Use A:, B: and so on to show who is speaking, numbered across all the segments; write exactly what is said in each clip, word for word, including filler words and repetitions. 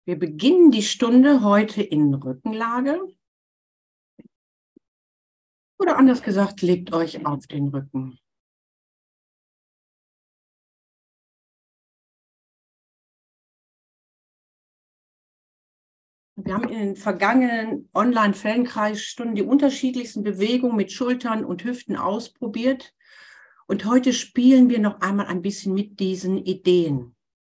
A: Wir beginnen die Stunde heute in Rückenlage. Oder anders gesagt, legt euch auf den Rücken. Wir haben in den vergangenen Online-Feldenkreisstunden die unterschiedlichsten Bewegungen mit Schultern und Hüften ausprobiert. Und heute spielen wir noch einmal ein bisschen mit diesen Ideen.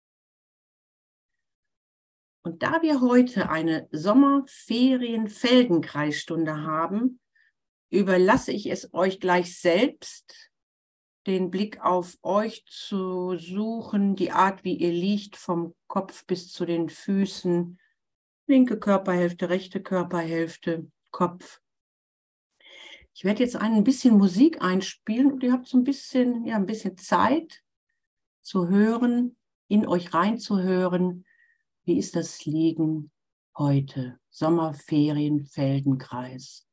A: Und da wir heute eine Sommerferien-Feldenkreisstunde haben, überlasse ich es euch gleich selbst, den Blick auf euch zu suchen, die Art, wie ihr liegt, vom Kopf bis zu den Füßen, linke Körperhälfte, rechte Körperhälfte, Kopf. Ich werde jetzt ein bisschen Musik einspielen und ihr habt so ein bisschen, ja, ein bisschen Zeit zu hören, in euch reinzuhören. Wie ist das Liegen heute? Sommerferien, Feldenkreis.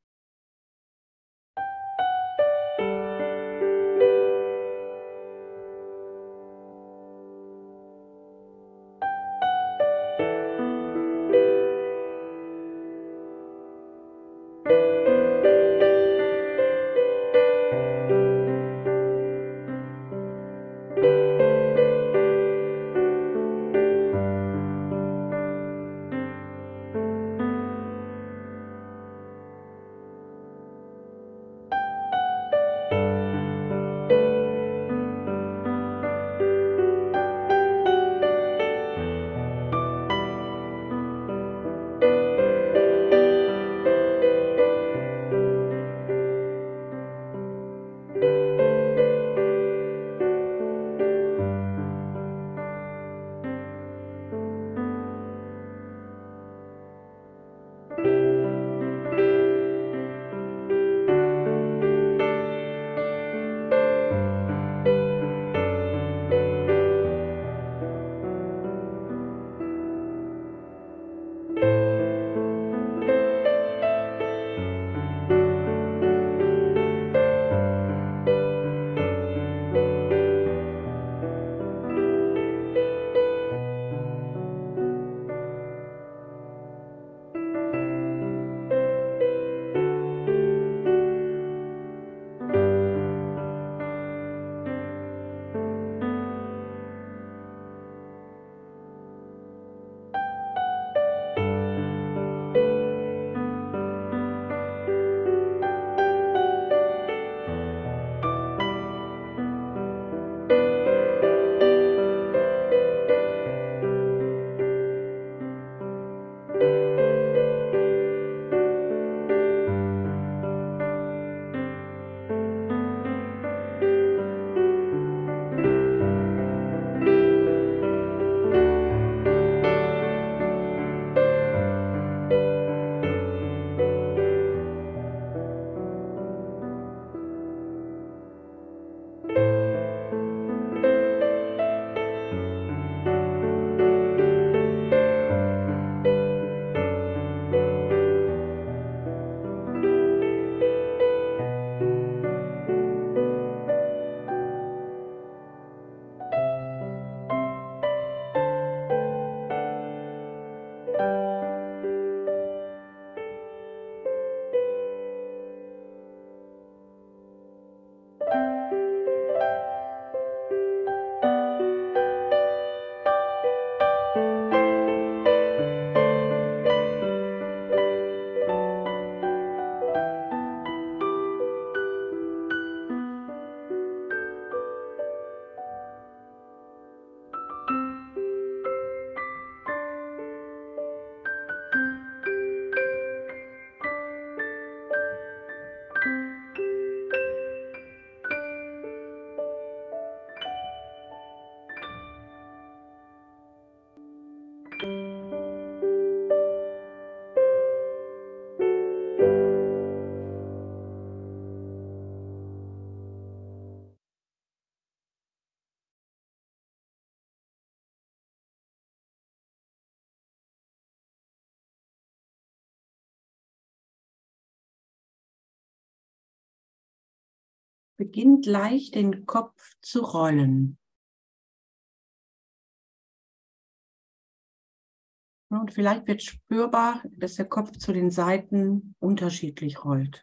A: Beginnt leicht den Kopf zu rollen. Und vielleicht wird spürbar, dass der Kopf zu den Seiten unterschiedlich rollt.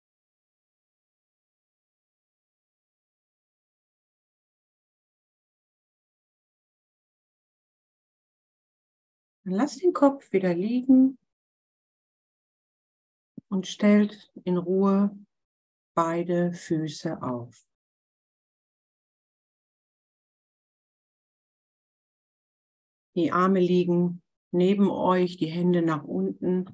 A: Dann lasst den Kopf wieder liegen und stellt in Ruhe beide Füße auf. Die Arme liegen neben euch, die Hände nach unten.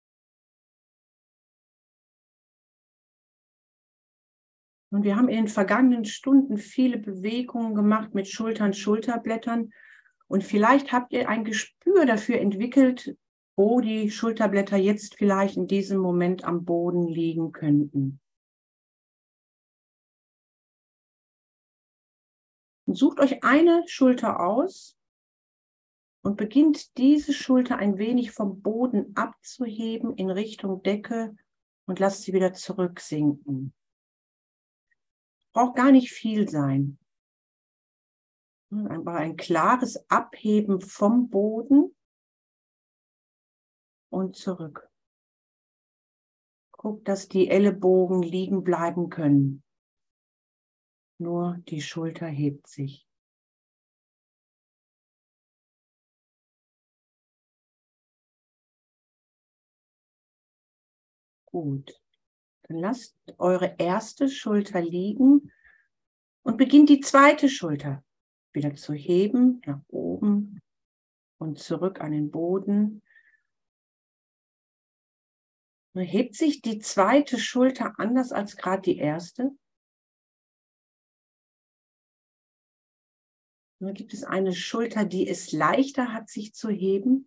A: Und wir haben in den vergangenen Stunden viele Bewegungen gemacht mit Schultern, Schulterblättern. Und vielleicht habt ihr ein Gespür dafür entwickelt, wo die Schulterblätter jetzt vielleicht in diesem Moment am Boden liegen könnten. Und sucht euch eine Schulter aus und beginnt diese Schulter ein wenig vom Boden abzuheben in Richtung Decke und lasst sie wieder zurücksinken. Braucht gar nicht viel sein. Aber ein klares Abheben vom Boden und zurück. Guckt, dass die Ellenbogen liegen bleiben können. Nur die Schulter hebt sich. Gut. Dann lasst eure erste Schulter liegen und beginnt die zweite Schulter wieder zu heben, nach oben und zurück an den Boden. Hebt sich die zweite Schulter anders als gerade die erste? Oder gibt es eine Schulter, die es leichter hat, sich zu heben?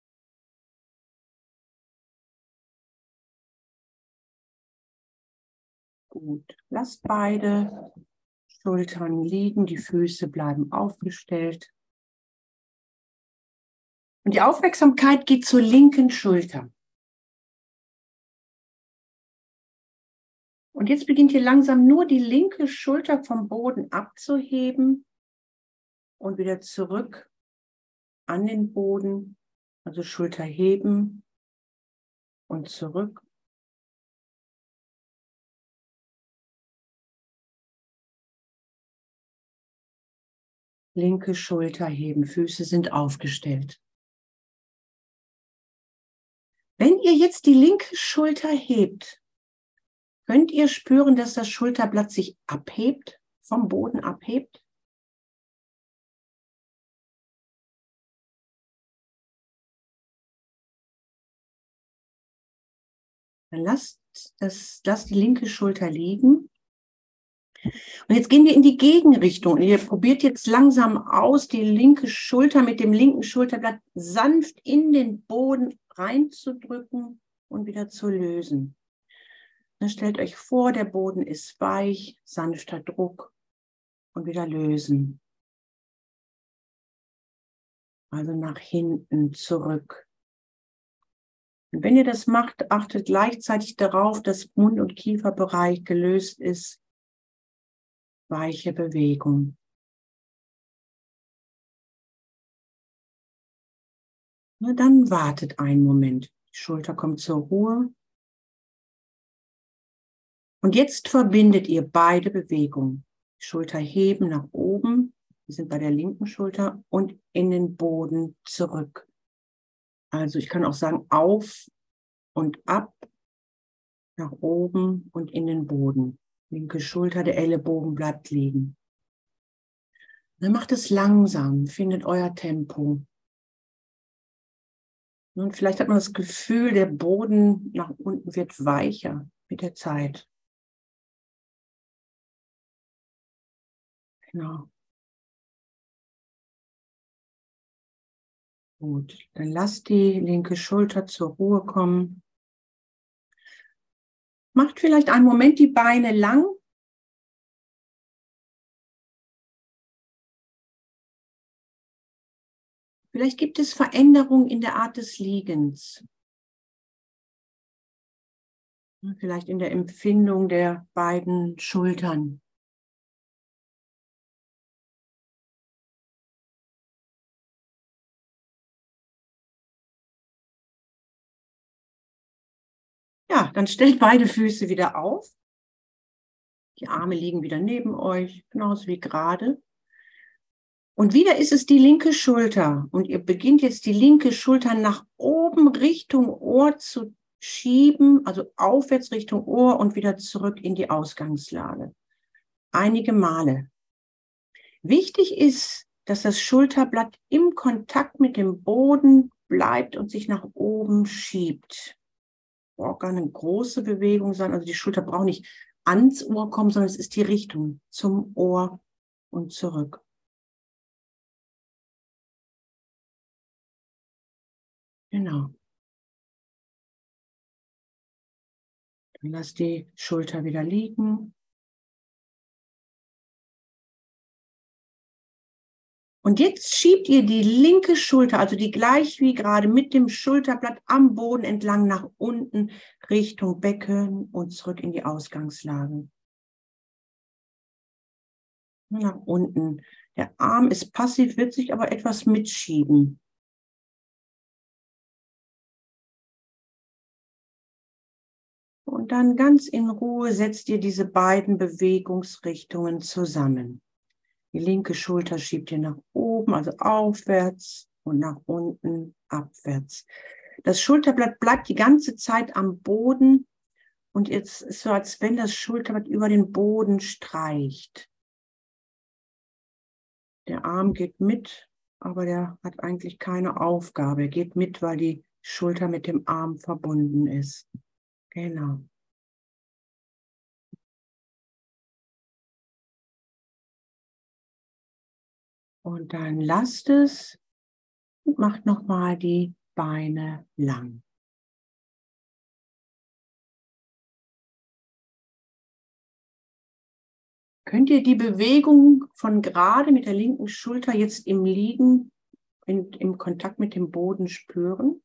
A: Gut, lasst beide Schultern liegen, die Füße bleiben aufgestellt. Und die Aufmerksamkeit geht zur linken Schulter. Und jetzt beginnt ihr langsam nur die linke Schulter vom Boden abzuheben und wieder zurück an den Boden. Also Schulter heben und zurück. Linke Schulter heben, Füße sind aufgestellt. Wenn ihr jetzt die linke Schulter hebt, könnt ihr spüren, dass das Schulterblatt sich abhebt, vom Boden abhebt? Dann lasst, das, lasst die linke Schulter liegen. Und jetzt gehen wir in die Gegenrichtung. Und ihr probiert jetzt langsam aus, die linke Schulter mit dem linken Schulterblatt sanft in den Boden reinzudrücken und wieder zu lösen. Dann stellt euch vor, der Boden ist weich, sanfter Druck und wieder lösen. Also nach hinten, zurück. Und wenn ihr das macht, achtet gleichzeitig darauf, dass Mund- und Kieferbereich gelöst ist. Weiche Bewegung. Na, dann wartet einen Moment. Die Schulter kommt zur Ruhe. Und jetzt verbindet ihr beide Bewegungen. Schulter heben nach oben. Wir sind bei der linken Schulter und in den Boden zurück. Also ich kann auch sagen auf und ab, nach oben und in den Boden. Linke Schulter, der Ellenbogen bleibt liegen. Dann macht es langsam, findet euer Tempo. Und vielleicht hat man das Gefühl, der Boden nach unten wird weicher mit der Zeit. Genau. Gut, dann lasst die linke Schulter zur Ruhe kommen. Macht vielleicht einen Moment die Beine lang. Vielleicht gibt es Veränderungen in der Art des Liegens. Vielleicht in der Empfindung der beiden Schultern. Ja, dann stellt beide Füße wieder auf. Die Arme liegen wieder neben euch, genauso wie gerade. Und wieder ist es die linke Schulter. Und ihr beginnt jetzt die linke Schulter nach oben Richtung Ohr zu schieben, also aufwärts Richtung Ohr und wieder zurück in die Ausgangslage. Einige Male. Wichtig ist, dass das Schulterblatt im Kontakt mit dem Boden bleibt und sich nach oben schiebt. Braucht gar eine große Bewegung sein. Also die Schulter braucht nicht ans Ohr kommen, sondern es ist die Richtung zum Ohr und zurück. Genau. Dann lasst die Schulter wieder liegen. Und jetzt schiebt ihr die linke Schulter, also die gleich wie gerade mit dem Schulterblatt am Boden entlang nach unten Richtung Becken und zurück in die Ausgangslage. Nach unten. Der Arm ist passiv, wird sich aber etwas mitschieben. Und dann ganz in Ruhe setzt ihr diese beiden Bewegungsrichtungen zusammen. Die linke Schulter schiebt ihr nach oben, also aufwärts und nach unten, abwärts. Das Schulterblatt bleibt die ganze Zeit am Boden und jetzt ist so, als wenn das Schulterblatt über den Boden streicht. Der Arm geht mit, aber der hat eigentlich keine Aufgabe. Er geht mit, weil die Schulter mit dem Arm verbunden ist. Genau. Und dann lasst es und macht nochmal die Beine lang. Könnt ihr die Bewegung von gerade mit der linken Schulter jetzt im Liegen, in, im Kontakt mit dem Boden spüren?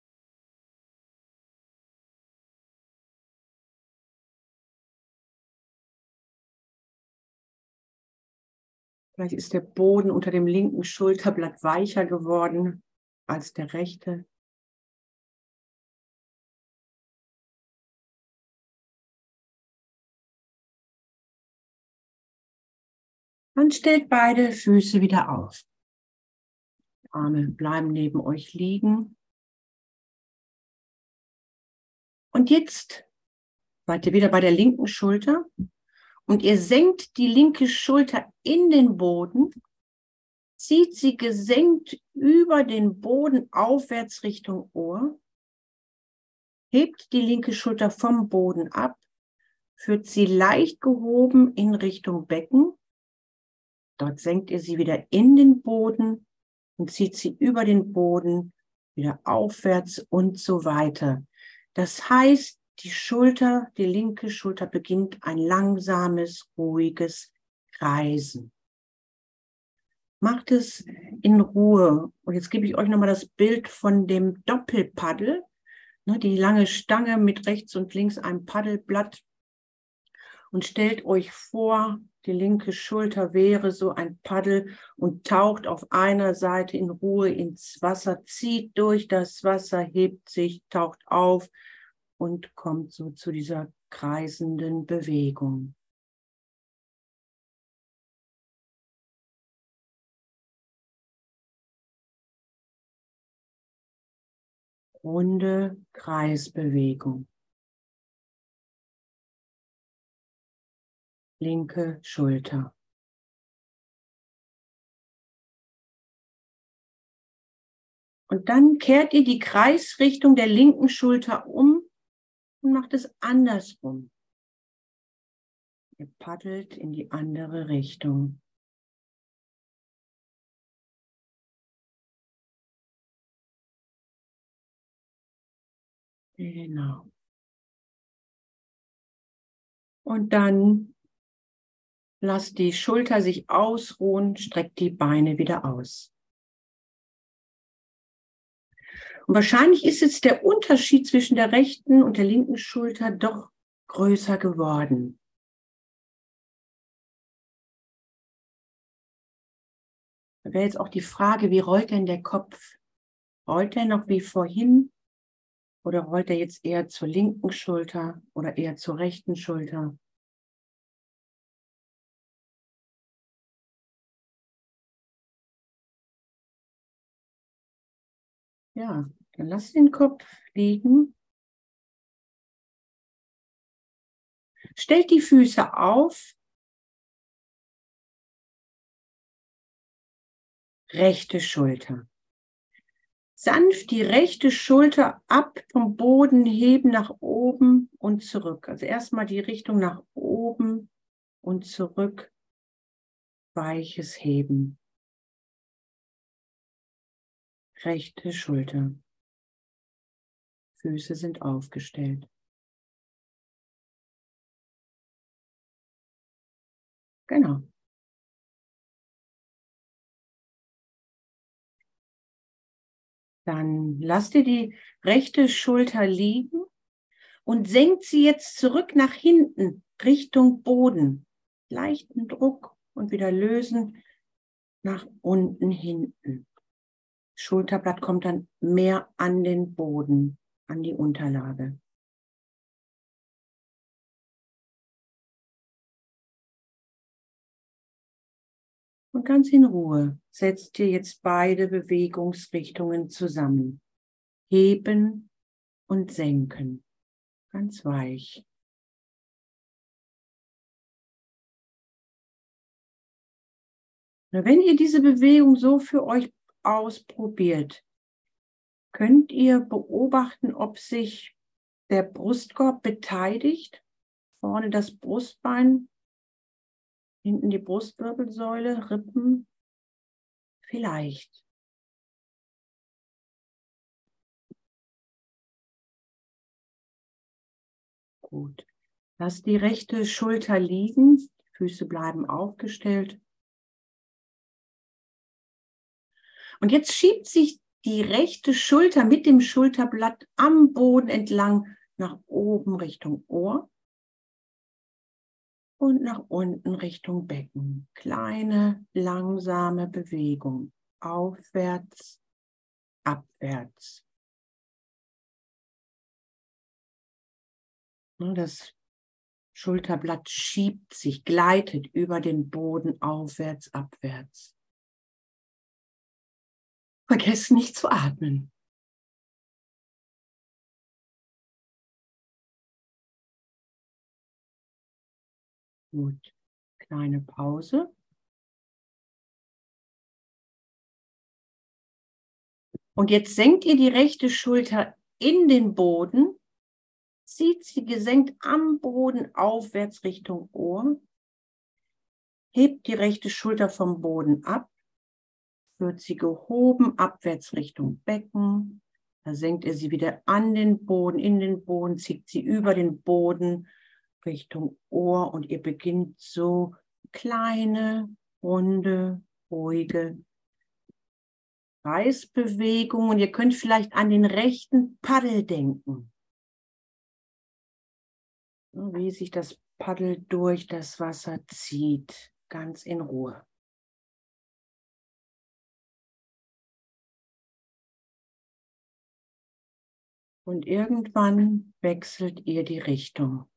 A: Vielleicht ist der Boden unter dem linken Schulterblatt weicher geworden als der rechte. Dann stellt beide Füße wieder auf. Arme bleiben neben euch liegen. Und jetzt seid ihr wieder bei der linken Schulter. Und ihr senkt die linke Schulter in den Boden, zieht sie gesenkt über den Boden aufwärts Richtung Ohr, hebt die linke Schulter vom Boden ab, führt sie leicht gehoben in Richtung Becken. Dort senkt ihr sie wieder in den Boden und zieht sie über den Boden wieder aufwärts und so weiter. Das heißt, die Schulter, die linke Schulter beginnt ein langsames, ruhiges Kreisen. Macht es in Ruhe. Und jetzt gebe ich euch nochmal das Bild von dem Doppelpaddel. Ne, die lange Stange mit rechts und links einem Paddelblatt. Und stellt euch vor, die linke Schulter wäre so ein Paddel und taucht auf einer Seite in Ruhe ins Wasser, zieht durch das Wasser, hebt sich, taucht auf und kommt so zu dieser kreisenden Bewegung. Runde Kreisbewegung. Linke Schulter. Und dann kehrt ihr die Kreisrichtung der linken Schulter um und macht es andersrum. Ihr paddelt in die andere Richtung. Genau. Und dann lasst die Schulter sich ausruhen, streckt die Beine wieder aus. Und wahrscheinlich ist jetzt der Unterschied zwischen der rechten und der linken Schulter doch größer geworden. Da wäre jetzt auch die Frage, wie rollt denn der Kopf? Rollt er noch wie vorhin? Oder rollt er jetzt eher zur linken Schulter oder eher zur rechten Schulter? Ja, dann lass den Kopf liegen. Stellt die Füße auf. Rechte Schulter. Sanft die rechte Schulter ab vom Boden heben nach oben und zurück. Also erstmal die Richtung nach oben und zurück. Weiches Heben. Rechte Schulter. Füße sind aufgestellt. Genau. Dann lasst ihr die rechte Schulter liegen und senkt sie jetzt zurück nach hinten, Richtung Boden. Leichten Druck und wieder lösen nach unten hinten. Schulterblatt kommt dann mehr an den Boden, an die Unterlage. Und ganz in Ruhe setzt ihr jetzt beide Bewegungsrichtungen zusammen. Heben und senken. Ganz weich. Wenn ihr diese Bewegung so für euch ausprobiert, könnt ihr beobachten, ob sich der Brustkorb beteiligt. Vorne das Brustbein, hinten die Brustwirbelsäule, Rippen. Vielleicht. Gut. Lasst die rechte Schulter liegen. Die Füße bleiben aufgestellt. Und jetzt schiebt sich die rechte Schulter mit dem Schulterblatt am Boden entlang nach oben Richtung Ohr und nach unten Richtung Becken. Kleine, langsame Bewegung. Aufwärts, abwärts. Das Schulterblatt schiebt sich, gleitet über den Boden aufwärts, abwärts. Vergesst nicht zu atmen. Gut, kleine Pause. Und jetzt senkt ihr die rechte Schulter in den Boden, zieht sie gesenkt am Boden aufwärts Richtung Ohr, hebt die rechte Schulter vom Boden ab, wird sie gehoben abwärts Richtung Becken, da senkt ihr sie wieder an den Boden, in den Boden, zieht sie über den Boden Richtung Ohr und ihr beginnt so kleine, runde, ruhige Reißbewegungen. Und ihr könnt vielleicht an den rechten Paddel denken. Wie sich das Paddel durch das Wasser zieht, ganz in Ruhe. Und irgendwann wechselt ihr die Richtung.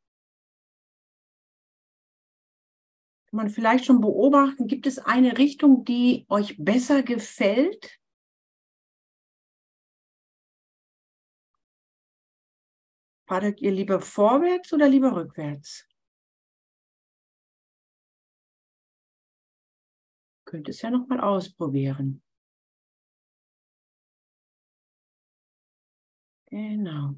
A: Kann man vielleicht schon beobachten, gibt es eine Richtung, die euch besser gefällt? Paddelt ihr lieber vorwärts oder lieber rückwärts? Könnt es ja noch mal ausprobieren. Genau.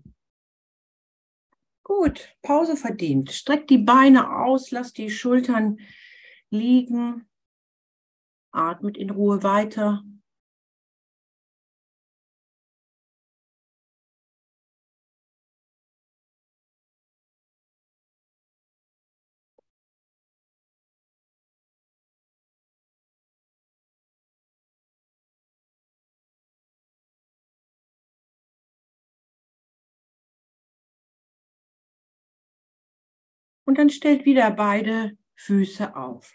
A: Gut, Pause verdient. Streckt die Beine aus, lasst die Schultern liegen. Atmet in Ruhe weiter. Und dann stellt wieder beide Füße auf.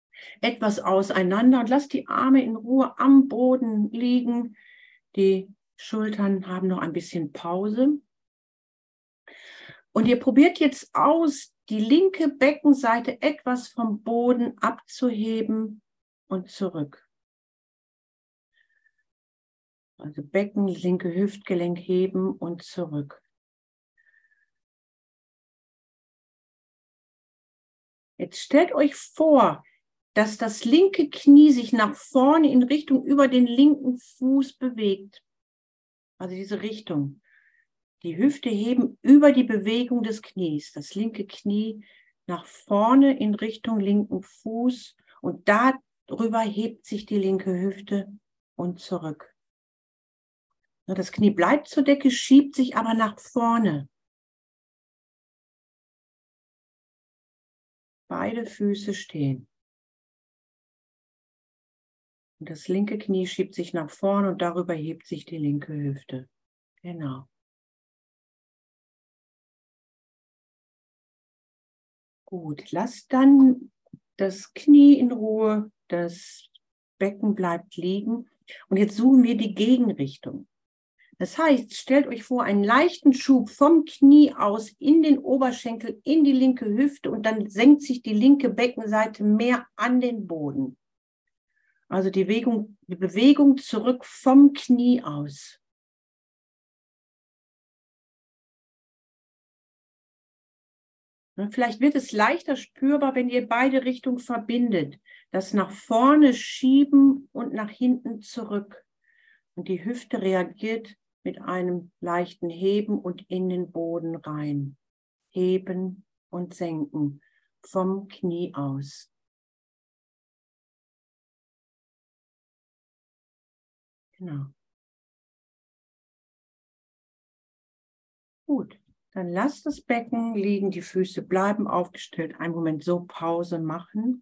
A: Etwas auseinander und lasst die Arme in Ruhe am Boden liegen. Die Schultern haben noch ein bisschen Pause. Und ihr probiert jetzt aus, die linke Beckenseite etwas vom Boden abzuheben und zurück. Also Becken, linke Hüftgelenk heben und zurück. Jetzt stellt euch vor, dass das linke Knie sich nach vorne in Richtung über den linken Fuß bewegt. Also diese Richtung. Die Hüfte heben über die Bewegung des Knies. Das linke Knie nach vorne in Richtung linken Fuß und darüber hebt sich die linke Hüfte und zurück. Das Knie bleibt zur Decke, schiebt sich aber nach vorne. Beide Füße stehen. Und das linke Knie schiebt sich nach vorne und darüber hebt sich die linke Hüfte. Genau. Gut, lasst dann das Knie in Ruhe, das Becken bleibt liegen. Und jetzt suchen wir die Gegenrichtung. Das heißt, stellt euch vor, einen leichten Schub vom Knie aus in den Oberschenkel, in die linke Hüfte und dann senkt sich die linke Beckenseite mehr an den Boden. Also die Bewegung, die Bewegung zurück vom Knie aus. Vielleicht wird es leichter spürbar, wenn ihr beide Richtungen verbindet. Das nach vorne schieben und nach hinten zurück. Und die Hüfte reagiert mit einem leichten Heben und in den Boden rein. Heben und senken vom Knie aus. Genau. Gut, dann lasst das Becken liegen, die Füße bleiben aufgestellt. Einen Moment so Pause machen.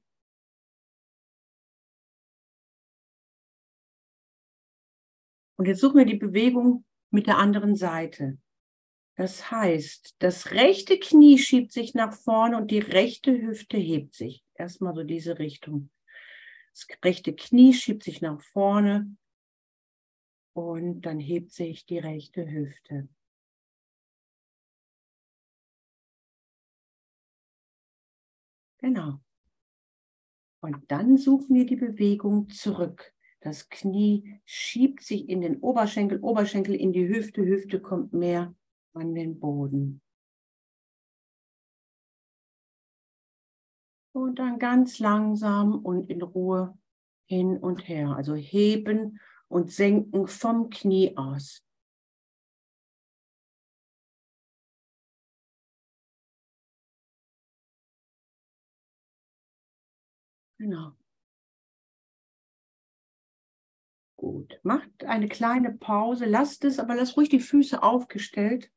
A: Und jetzt suchen wir die Bewegung mit der anderen Seite. Das heißt, das rechte Knie schiebt sich nach vorne und die rechte Hüfte hebt sich. Erstmal so diese Richtung. Das rechte Knie schiebt sich nach vorne und dann hebt sich die rechte Hüfte. Genau. Und dann suchen wir die Bewegung zurück. Das Knie schiebt sich in den Oberschenkel, Oberschenkel in die Hüfte, Hüfte kommt mehr an den Boden. Und dann ganz langsam und in Ruhe hin und her. Also heben und senken vom Knie aus. Genau. Gut. Macht eine kleine Pause. Lasst es, aber lasst ruhig die Füße aufgestellt.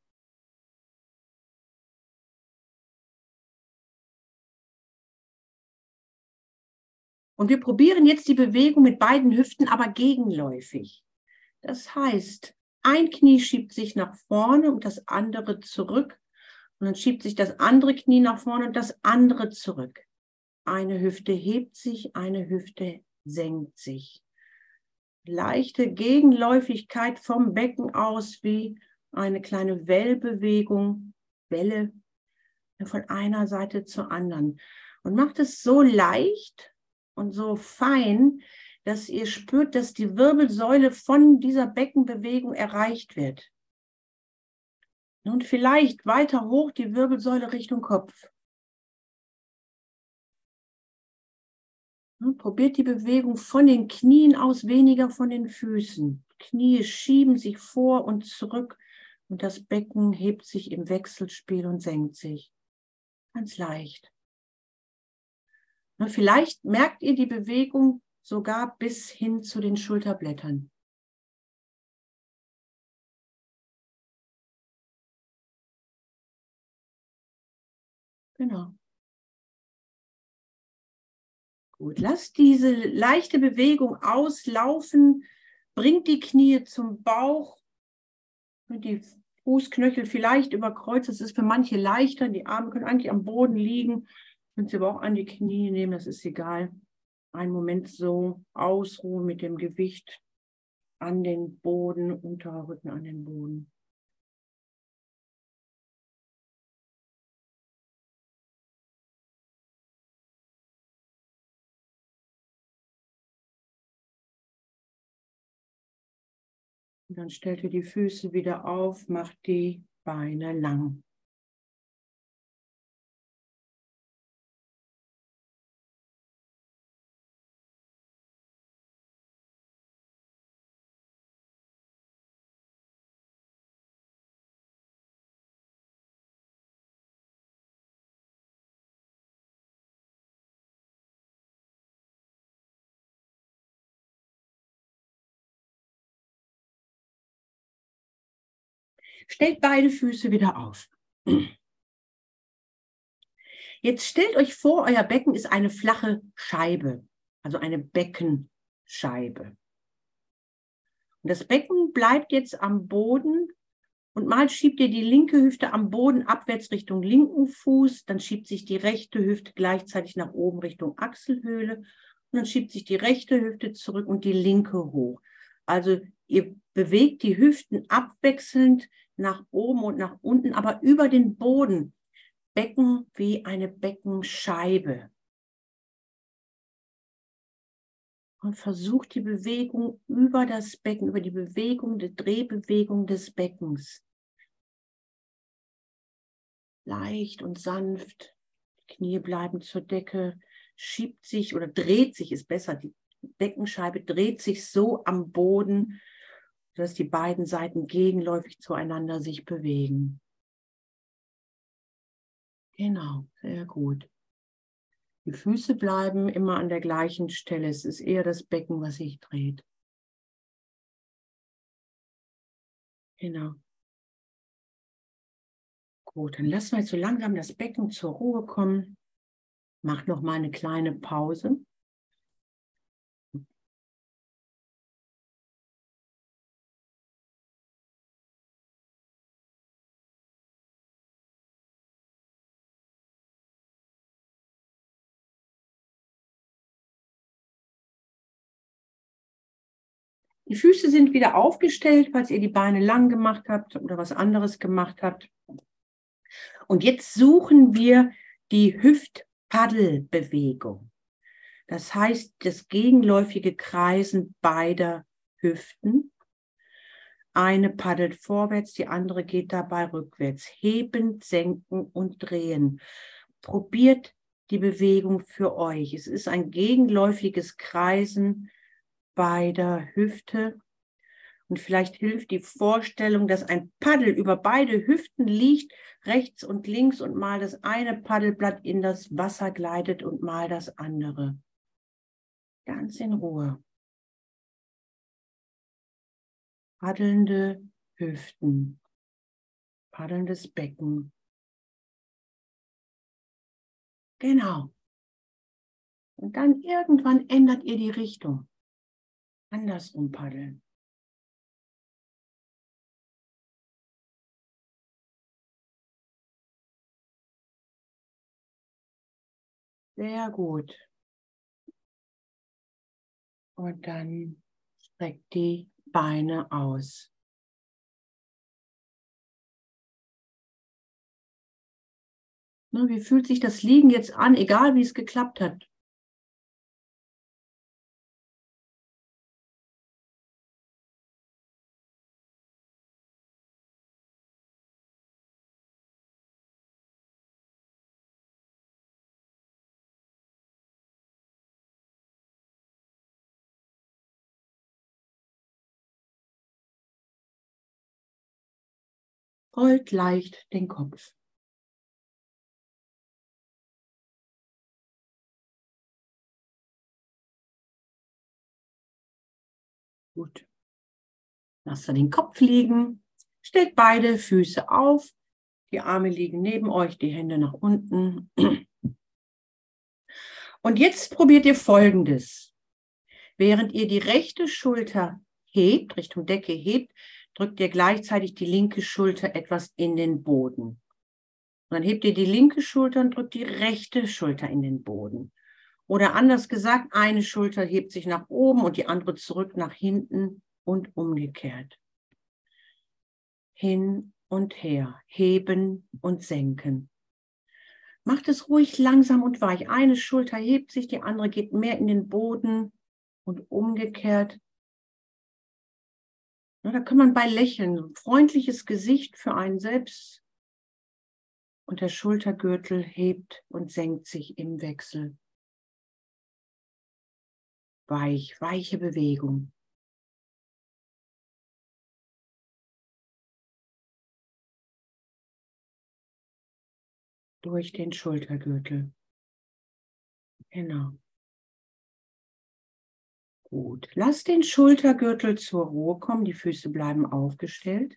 A: Und wir probieren jetzt die Bewegung mit beiden Hüften, aber gegenläufig. Das heißt, ein Knie schiebt sich nach vorne und das andere zurück. Und dann schiebt sich das andere Knie nach vorne und das andere zurück. Eine Hüfte hebt sich, eine Hüfte senkt sich. Leichte Gegenläufigkeit vom Becken aus, wie eine kleine Wellbewegung, Welle von einer Seite zur anderen. Und macht es so leicht und so fein, dass ihr spürt, dass die Wirbelsäule von dieser Beckenbewegung erreicht wird. Und vielleicht weiter hoch die Wirbelsäule Richtung Kopf. Und probiert die Bewegung von den Knien aus, weniger von den Füßen. Knie schieben sich vor und zurück und das Becken hebt sich im Wechselspiel und senkt sich. Ganz leicht. Und vielleicht merkt ihr die Bewegung sogar bis hin zu den Schulterblättern. Genau. Gut, lasst diese leichte Bewegung auslaufen, bringt die Knie zum Bauch und die Fußknöchel vielleicht über Kreuz. Das ist für manche leichter. Die Arme können eigentlich am Boden liegen. Könnt ihr aber auch an die Knie nehmen, das ist egal. Einen Moment so ausruhen mit dem Gewicht. an den Boden, unterer Rücken an den Boden. Und dann stellt ihr die Füße wieder auf, macht die Beine lang. Stellt beide Füße wieder auf. Jetzt stellt euch vor, euer Becken ist eine flache Scheibe, also eine Beckenscheibe. Und das Becken bleibt jetzt am Boden und mal schiebt ihr die linke Hüfte am Boden abwärts Richtung linken Fuß, dann schiebt sich die rechte Hüfte gleichzeitig nach oben Richtung Achselhöhle und dann schiebt sich die rechte Hüfte zurück und die linke hoch. Also ihr bewegt die Hüften abwechselnd nach oben und nach unten, aber über den Boden. Becken wie eine Beckenscheibe. Und versucht die Bewegung über das Becken, über die Bewegung, die Drehbewegung des Beckens. Leicht und sanft. Die Knie bleiben zur Decke. Schiebt sich oder dreht sich, ist besser. Die Beckenscheibe dreht sich so am Boden, dass die beiden Seiten gegenläufig zueinander sich bewegen. Genau, sehr gut. Die Füße bleiben immer an der gleichen Stelle. Es ist eher das Becken, was sich dreht. Genau. Gut, dann lassen wir jetzt so langsam das Becken zur Ruhe kommen. Macht noch mal eine kleine Pause. Die Füße sind wieder aufgestellt, falls ihr die Beine lang gemacht habt oder was anderes gemacht habt. Und jetzt suchen wir die Hüftpaddelbewegung. Das heißt, das gegenläufige Kreisen beider Hüften. Eine paddelt vorwärts, die andere geht dabei rückwärts. Heben, senken und drehen. Probiert die Bewegung für euch. Es ist ein gegenläufiges Kreisen beider Hüfte. Und vielleicht hilft die Vorstellung, dass ein Paddel über beide Hüften liegt, rechts und links, und mal das eine Paddelblatt in das Wasser gleitet und mal das andere. Ganz in Ruhe. Paddelnde Hüften. Paddelndes Becken. Genau. Und dann irgendwann ändert ihr die Richtung. Andersrum paddeln. Sehr gut. Und dann streckt die Beine aus. Ne, wie fühlt sich das Liegen jetzt an, egal wie es geklappt hat? Rollt leicht den Kopf. Gut. Lasst ihr den Kopf liegen. Stellt beide Füße auf. Die Arme liegen neben euch, die Hände nach unten. Und jetzt probiert ihr Folgendes. Während ihr die rechte Schulter hebt, Richtung Decke hebt, drückt ihr gleichzeitig die linke Schulter etwas in den Boden. Und dann hebt ihr die linke Schulter und drückt die rechte Schulter in den Boden. Oder anders gesagt, eine Schulter hebt sich nach oben und die andere zurück nach hinten und umgekehrt. Hin und her, heben und senken. Macht es ruhig langsam und weich. Eine Schulter hebt sich, die andere geht mehr in den Boden und umgekehrt. Ja, da kann man bei lächeln, ein freundliches Gesicht für einen selbst. Und der Schultergürtel hebt und senkt sich im Wechsel. Weich, weiche Bewegung. Durch den Schultergürtel. Genau. Gut. Lass den Schultergürtel zur Ruhe kommen. Die Füße bleiben aufgestellt.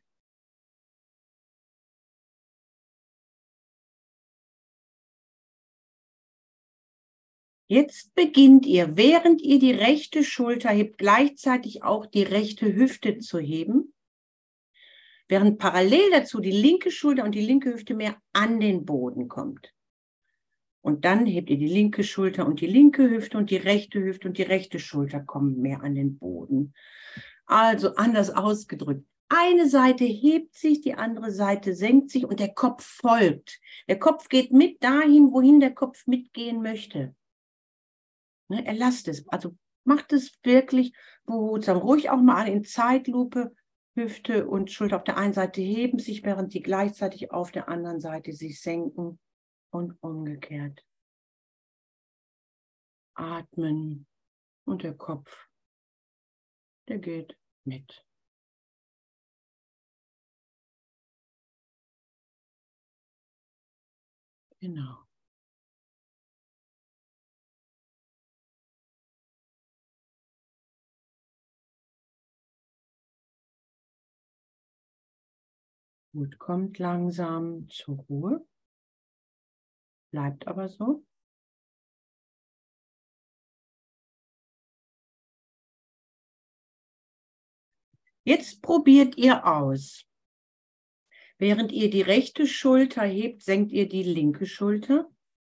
A: Jetzt beginnt ihr, während ihr die rechte Schulter hebt, gleichzeitig auch die rechte Hüfte zu heben. Während parallel dazu die linke Schulter und die linke Hüfte mehr an den Boden kommt. Und dann hebt ihr die linke Schulter und die linke Hüfte und die rechte Hüfte und die rechte Schulter kommen mehr an den Boden. Also anders ausgedrückt. Eine Seite hebt sich, die andere Seite senkt sich und der Kopf folgt. Der Kopf geht mit dahin, wohin der Kopf mitgehen möchte. Ne, er lasst es. Also macht es wirklich behutsam. Ruhig auch mal in Zeitlupe. Hüfte und Schulter auf der einen Seite heben sich, während die gleichzeitig auf der anderen Seite sich senken und umgekehrt. Atmen und der Kopf, der geht mit. Genau. Gut, kommt langsam zur Ruhe. Bleibt aber so. Jetzt probiert ihr aus. Während ihr die rechte Schulter hebt, senkt ihr die linke Schulter.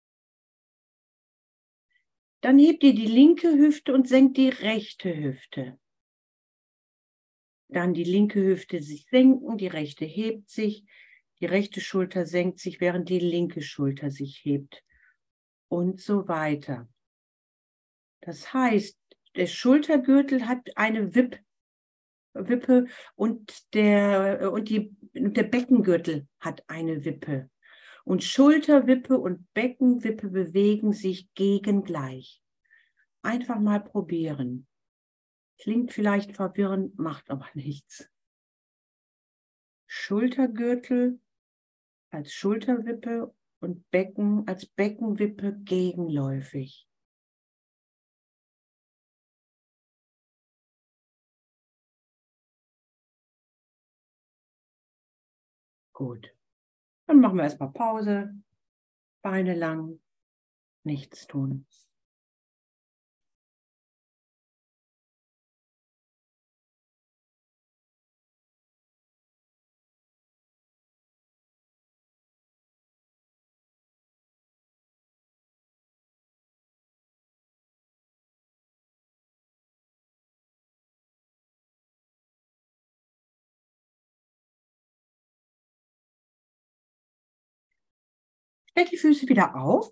A: Dann hebt ihr die linke Hüfte und senkt die rechte Hüfte. Dann die linke Hüfte sich senken, die rechte hebt sich, die rechte Schulter senkt sich, während die linke Schulter sich hebt und so weiter. Das heißt, der Schultergürtel hat eine Wipp, Wippe und der, und die, der Beckengürtel hat eine Wippe. Und Schulterwippe und Beckenwippe bewegen sich gegengleich. Einfach mal probieren. Klingt vielleicht verwirrend, macht aber nichts. Schultergürtel als Schulterwippe und Becken als Beckenwippe gegenläufig. Gut. Dann machen wir erstmal Pause. Beine lang, nichts tun. Stellt die Füße wieder auf.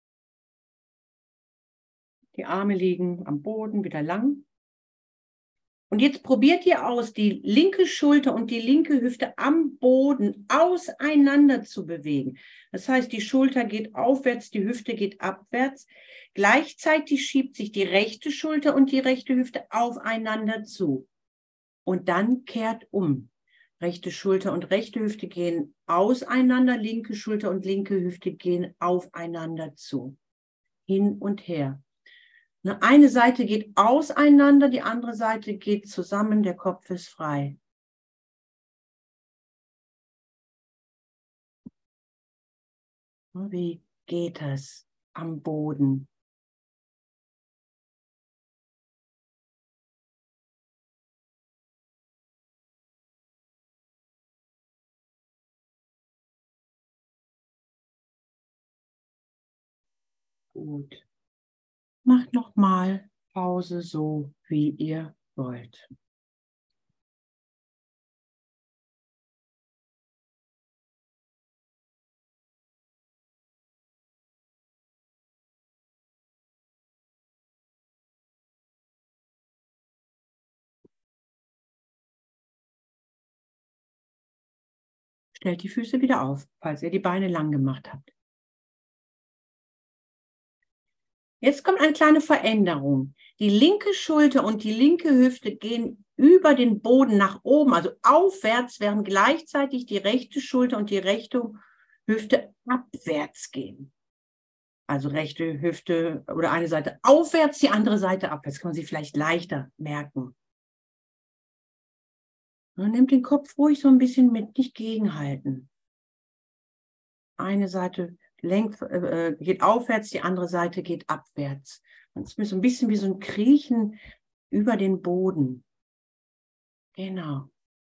A: Die Arme liegen am Boden, wieder lang. Und jetzt probiert ihr aus, die linke Schulter und die linke Hüfte am Boden auseinander zu bewegen. Das heißt, die Schulter geht aufwärts, die Hüfte geht abwärts. Gleichzeitig schiebt sich die rechte Schulter und die rechte Hüfte aufeinander zu. Und dann kehrt um. Rechte Schulter und rechte Hüfte gehen auseinander, linke Schulter und linke Hüfte gehen aufeinander zu. Hin und her. Eine Seite geht auseinander, die andere Seite geht zusammen, der Kopf ist frei. Wie geht das am Boden? Gut. Macht nochmal Pause so, wie ihr wollt. Stellt die Füße wieder auf, falls ihr die Beine lang gemacht habt. Jetzt kommt eine kleine Veränderung. Die linke Schulter und die linke Hüfte gehen über den Boden nach oben, also aufwärts, während gleichzeitig die rechte Schulter und die rechte Hüfte abwärts gehen. Also rechte Hüfte oder eine Seite aufwärts, die andere Seite abwärts. Kann man sich vielleicht leichter merken. Und nehmt den Kopf ruhig so ein bisschen mit, nicht gegenhalten. Eine Seite lenkt, äh, geht aufwärts, die andere Seite geht abwärts. Und es ist so ein bisschen wie so ein Kriechen über den Boden. Genau.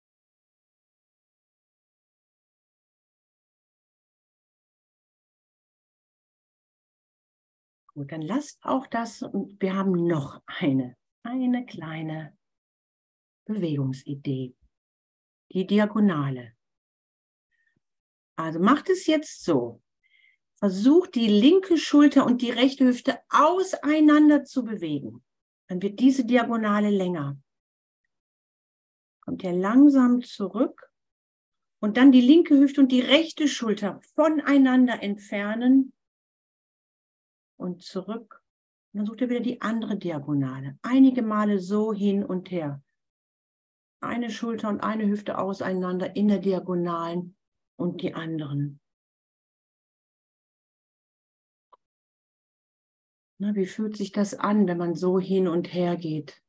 A: Gut, dann lasst auch das, und wir haben noch eine, eine kleine Bewegungsidee. Die Diagonale. Also macht es jetzt so. Versucht die linke Schulter und die rechte Hüfte auseinander zu bewegen. Dann wird diese Diagonale länger. Kommt ihr langsam zurück und dann die linke Hüfte und die rechte Schulter voneinander entfernen und zurück. Und dann sucht ihr wieder die andere Diagonale. Einige Male so hin und her. Eine Schulter und eine Hüfte auseinander in der Diagonalen und die anderen. Na, wie fühlt sich das an, wenn man so hin und her geht?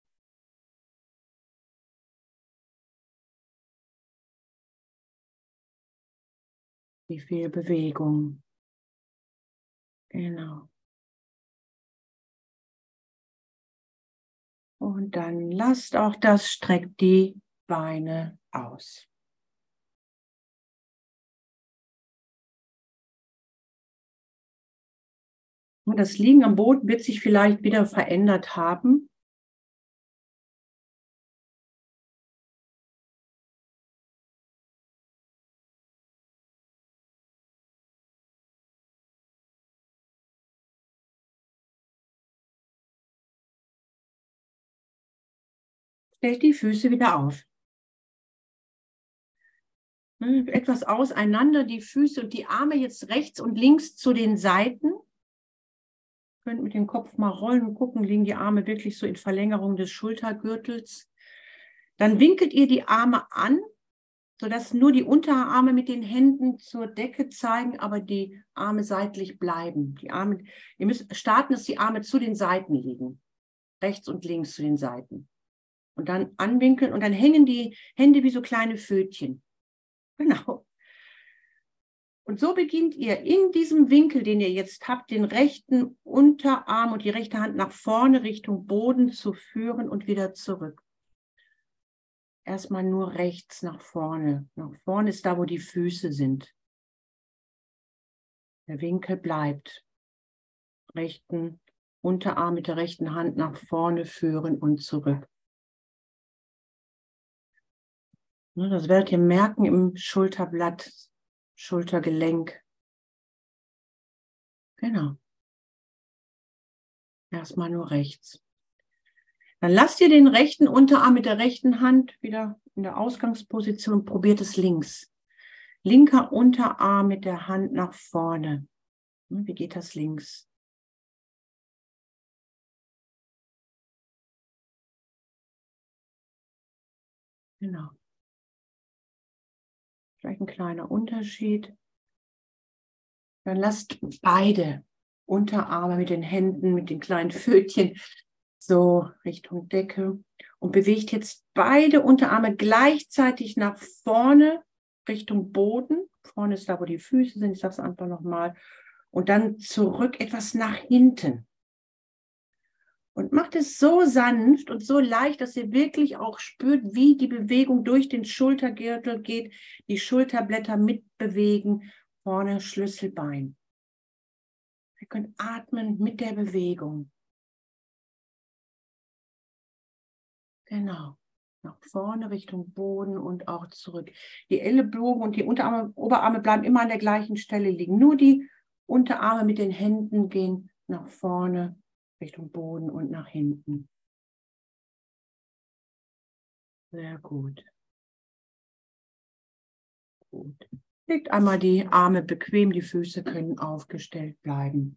A: Wie viel Bewegung. Genau. Und dann lasst auch das, streckt die Beine aus. Und das Liegen am Boden wird sich vielleicht wieder verändert haben. Stellt die Füße wieder auf. Etwas auseinander, die Füße und die Arme jetzt rechts und links zu den Seiten. Könnt mit dem Kopf mal rollen und gucken, liegen die Arme wirklich so in Verlängerung des Schultergürtels. Dann winkelt ihr die Arme an, sodass nur die Unterarme mit den Händen zur Decke zeigen, aber die Arme seitlich bleiben. Die Arme, ihr müsst starten, dass die Arme zu den Seiten liegen. Rechts und links zu den Seiten. Und dann anwinkeln und dann hängen die Hände wie so kleine Pfötchen. Genau. Und so beginnt ihr in diesem Winkel, den ihr jetzt habt, den rechten Unterarm und die rechte Hand nach vorne Richtung Boden zu führen und wieder zurück. Erstmal nur rechts nach vorne. Nach vorne ist da, wo die Füße sind. Der Winkel bleibt. Rechten Unterarm mit der rechten Hand nach vorne führen und zurück. Das werdet ihr merken im Schulterblatt, Schultergelenk. Genau. Erstmal nur rechts. Dann lasst ihr den rechten Unterarm mit der rechten Hand wieder in der Ausgangsposition und probiert es links. Linker Unterarm mit der Hand nach vorne. Wie geht das links? Genau. Vielleicht ein kleiner Unterschied. Dann lasst beide Unterarme mit den Händen, mit den kleinen Pfötchen so Richtung Decke und bewegt jetzt beide Unterarme gleichzeitig nach vorne Richtung Boden. Vorne ist da, wo die Füße sind. Ich sage es einfach nochmal. Und dann zurück etwas nach hinten. Und macht es so sanft und so leicht, dass ihr wirklich auch spürt, wie die Bewegung durch den Schultergürtel geht, die Schulterblätter mitbewegen, vorne Schlüsselbein. Ihr könnt atmen mit der Bewegung. Genau. Nach vorne Richtung Boden und auch zurück. Die Ellenbogen und die Unterarme, Oberarme bleiben immer an der gleichen Stelle liegen. Nur die Unterarme mit den Händen gehen nach vorne Richtung Boden und nach hinten. Sehr gut. Gut. Legt einmal die Arme bequem, die Füße können aufgestellt bleiben.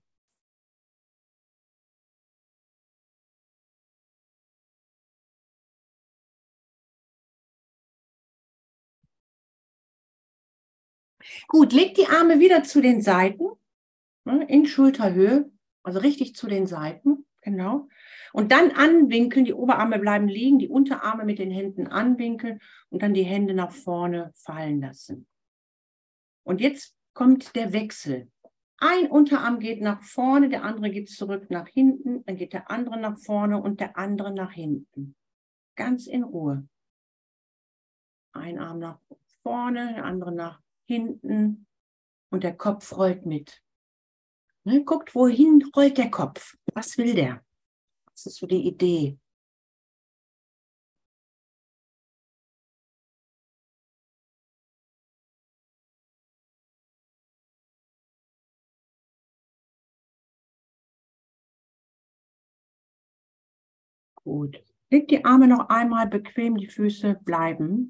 A: Gut, legt die Arme wieder zu den Seiten, in Schulterhöhe, also richtig zu den Seiten, genau. Und dann anwinkeln, die Oberarme bleiben liegen, die Unterarme mit den Händen anwinkeln und dann die Hände nach vorne fallen lassen. Und jetzt kommt der Wechsel. Ein Unterarm geht nach vorne, der andere geht zurück nach hinten, dann geht der andere nach vorne und der andere nach hinten. Ganz in Ruhe. Ein Arm nach vorne, der andere nach hinten und der Kopf rollt mit. Ne, guckt, wohin rollt der Kopf? Was will der? Was ist so die Idee? Gut. Legt die Arme noch einmal bequem, die Füße bleiben.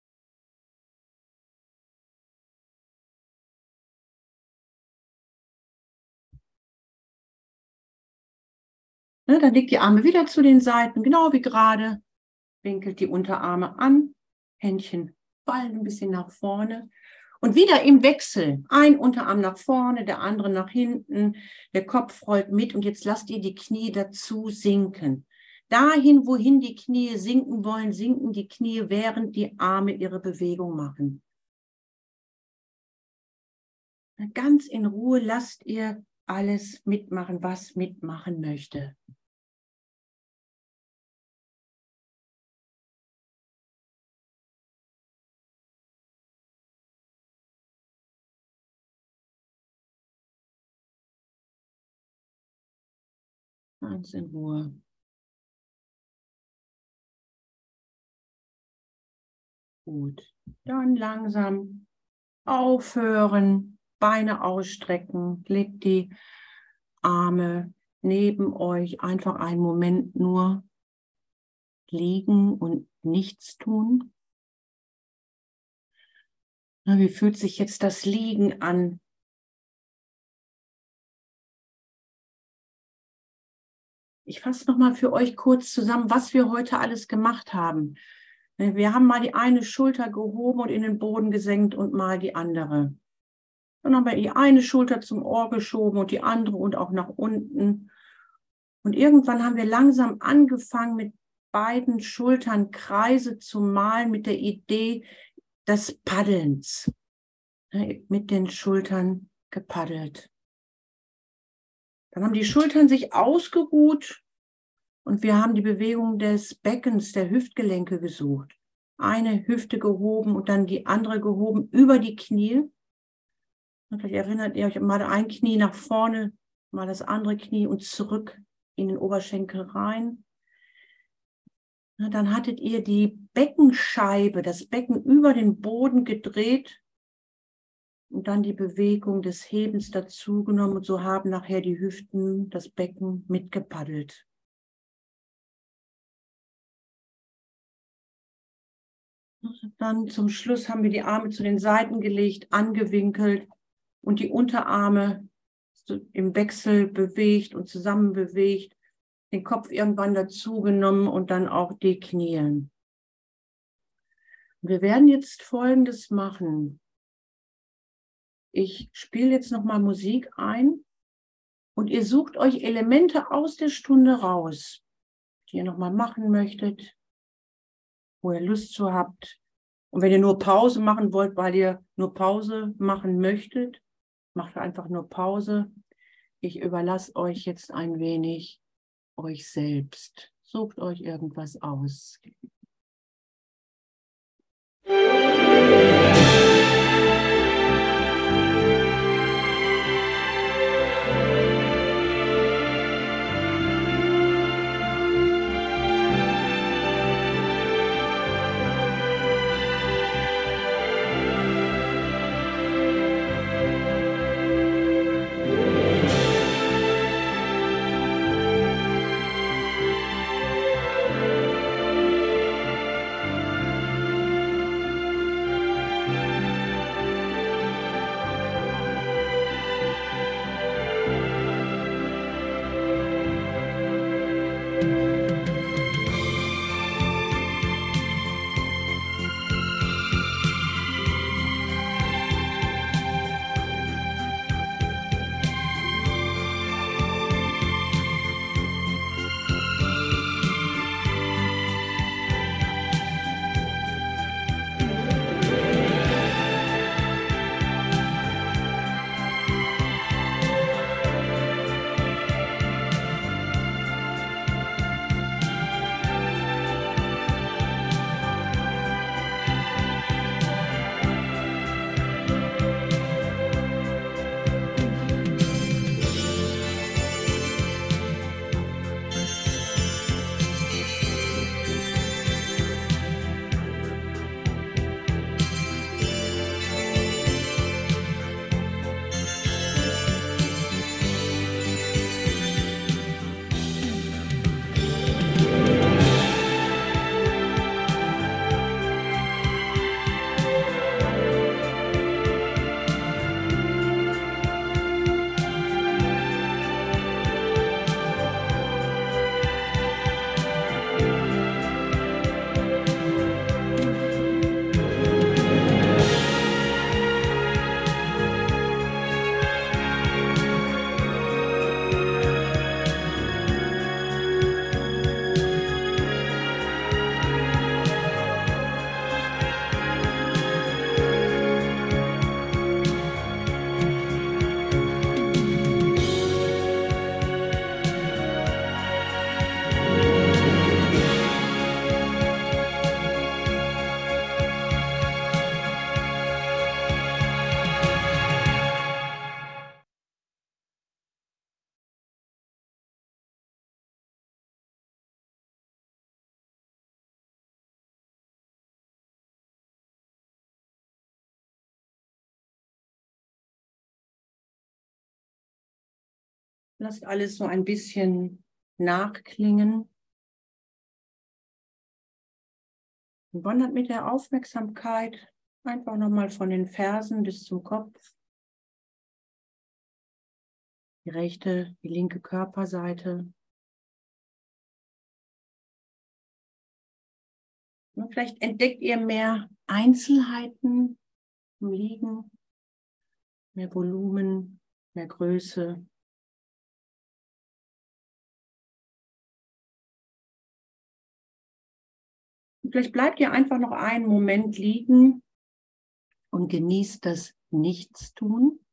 A: Ne, dann legt die Arme wieder zu den Seiten, genau wie gerade. Winkelt die Unterarme an, Händchen fallen ein bisschen nach vorne. Und wieder im Wechsel. Ein Unterarm nach vorne, der andere nach hinten. Der Kopf rollt mit und jetzt lasst ihr die Knie dazu sinken. Dahin, wohin die Knie sinken wollen, sinken die Knie, während die Arme ihre Bewegung machen. Ganz in Ruhe lasst ihr alles mitmachen, was mitmachen möchte. Ganz in Ruhe. Gut. Dann langsam aufhören, Beine ausstrecken, legt die Arme neben euch, einfach einen Moment nur liegen und nichts tun. Wie fühlt sich jetzt das Liegen an? Ich fasse noch mal für euch kurz zusammen, was wir heute alles gemacht haben. Wir haben mal die eine Schulter gehoben und in den Boden gesenkt und mal die andere. Dann haben wir die eine Schulter zum Ohr geschoben und die andere und auch nach unten. Und irgendwann haben wir langsam angefangen, mit beiden Schultern Kreise zu malen, mit der Idee des Paddelns. Mit den Schultern gepaddelt. Dann haben die Schultern sich ausgeruht und wir haben die Bewegung des Beckens, der Hüftgelenke gesucht. Eine Hüfte gehoben und dann die andere gehoben über die Knie. Und vielleicht erinnert ihr euch mal ein Knie nach vorne, mal das andere Knie und zurück in den Oberschenkel rein. Dann hattet ihr die Beckenscheibe, das Becken über den Boden gedreht und dann die Bewegung des Hebens dazu genommen und so haben nachher die Hüften, das Becken mitgepaddelt. Dann zum Schluss haben wir die Arme zu den Seiten gelegt, angewinkelt und die Unterarme im Wechsel bewegt und zusammen bewegt, den Kopf irgendwann dazu genommen und dann auch die Knie. Wir werden jetzt Folgendes machen. Ich spiele jetzt nochmal Musik ein und ihr sucht euch Elemente aus der Stunde raus, die ihr nochmal machen möchtet, wo ihr Lust zu habt. Und wenn ihr nur Pause machen wollt, weil ihr nur Pause machen möchtet, macht einfach nur Pause. Ich überlasse euch jetzt ein wenig euch selbst. Sucht euch irgendwas aus. Lasst alles so ein bisschen nachklingen. Und wandert mit der Aufmerksamkeit einfach nochmal von den Fersen bis zum Kopf. Die rechte, die linke Körperseite. Und vielleicht entdeckt ihr mehr Einzelheiten im Liegen, mehr Volumen, mehr Größe. Und vielleicht bleibt ihr einfach noch einen Moment liegen und genießt das Nichtstun.